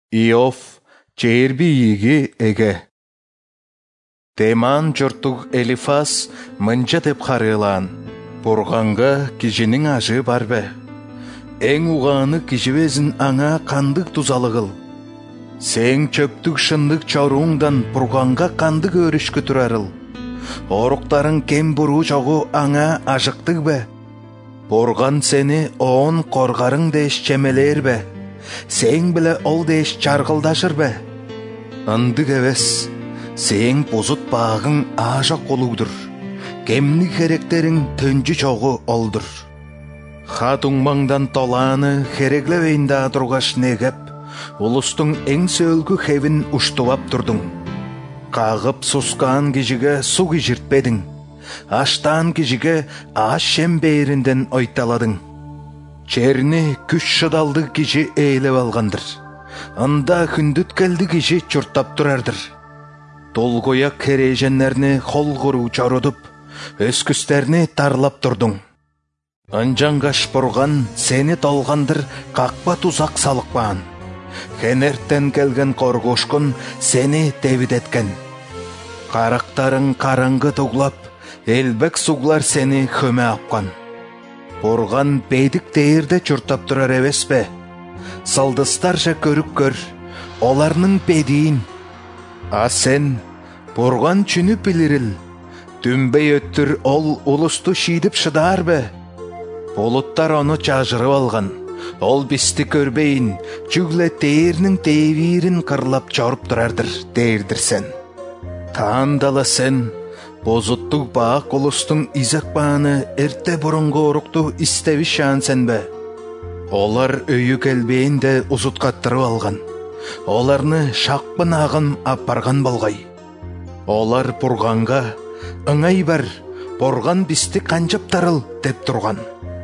Иов жерби иги эге. Теман жұрттық Элифаз мынча деп харылан. Бурганга кижинин ажы бар бе? Эң уғаны кижибезин аңа кандык тузалыгыл. Сең чөптүк шындык чоруңдан бурганга кандык өрүшкө турарыл. Оруктарың кем буруу жогу аңа ажыктык бе? Бурган сени оон коргарың деш чемелер бе? Сең биле ол деш чаргылдашыр бе? Ындык эбес. Сең бузут багың ажак болугдур. Кемни керектериң төнжү чогу олдур. Хатуңмаңдан толаны хереглебейн да тургаш негеп, улустуң эң сөөлгү хевин уштубап турдуң. Кагып сускан кижиге су кижиртпедиң. Аштан кижиге аш шем бээринден ойталадың. Черни күч шыдалды кижи ээлеп алгандыр. Ында күндүт келди кижи чуртап турардыр. Толгояк кереженнерни холгуру чорудуп, өскүстерни тарлап турдуң. Анжангаш бурган сени толгандыр какпа тузак салыкпаан. Хенерттен келген коргошкун сени тебидеткен. Карактарың караңгы туглап, элбек суглар сени хөмө апкан. Бурган бейдик дээрде чуртап турар эбес бе? Салдыстарша көрүп көр, оларның бедиин. А сен бурган чүнүп билирил. Түнбей өттүр ол улусту шийдип шыдар бе? Болуттар ону чажырып алган. Ол бисти көрбейин, чүгле дээрнин тээвирин кырлап чоруп турардыр, дээрдир сен. Таандала сен, бозуттук баак улустуң изек бааны эрте бурунку орукту истеби шаан сен бе? Олар өйү келбейин де узуткаттырып алган. Оларны шакпын агым апарган болгай. Олар бурганга, ыңай бар, бурган бисти канчаптарыл деп турган.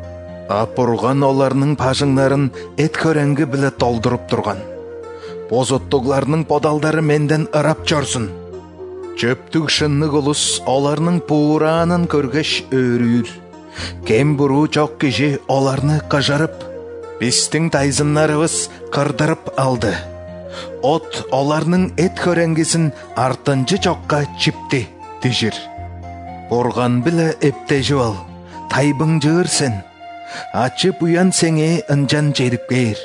А бурган оларның пажыңнарын эт көреңги биле толдуруп турган. Бозоттугларның подалдары менден ырап чорсун. Чөптүк шыннык улус оларның пууранын көргөш өрүүр. Кем буруу жок кижи оларны кажарып, бистиң тайзыннарыбыз кырдырып алды. От оларның эт көреңгисин артынчы жокка чипти, тижир. Бурган биле эптежип ал, тайбың жыыр сен. Ачып уян сеңе ынжан жерип кейр.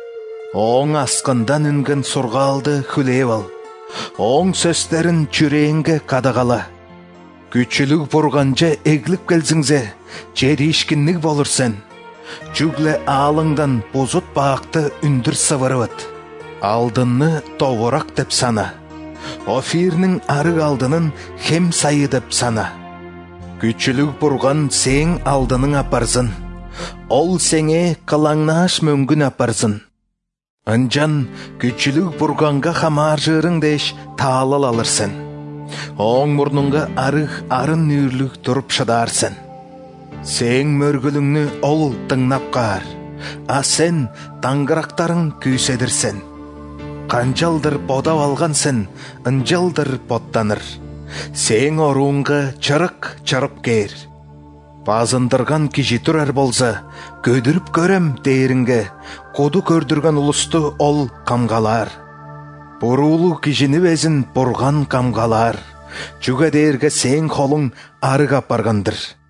Оң аскындан үнген сургаалды хүлээп ал. Оң сөздерин чүрээңге кадагала. Күчүлүк бурганча эглип келсиңзе, жеришкинник болур сен. Чүгле аалыңдан бузут баакты үндүр сывырыбыт. Алдынны тобурак деп сана. Офирнин арык алдынын хем сайы деп сана. Күчүлүк бурган сең алдының апарсын. Ол сеңе кылаңнаш мөңгүн апарсын. Анжан күчүлүк бурганга хамаржырың деш таалал алырсın. Оң мурнунга арык арын нүүрлүк туруп шыдарсın. Сең мөргүлүңнү ол тыңнап каар. А сен таңгырактарың күйседирсен. Канчалдыр бодап алган сен, ынжалдыр боттаныр. Сең оруңга чырык чырып кээр. Базындырган кижи турар болса, көдүрүп көрөм дээринге, коду көрдүргөн улусту ол камгалар. Буруулуу кижини безин бурган камгалар. Чуга дээрге сең колуң арык апаргандыр.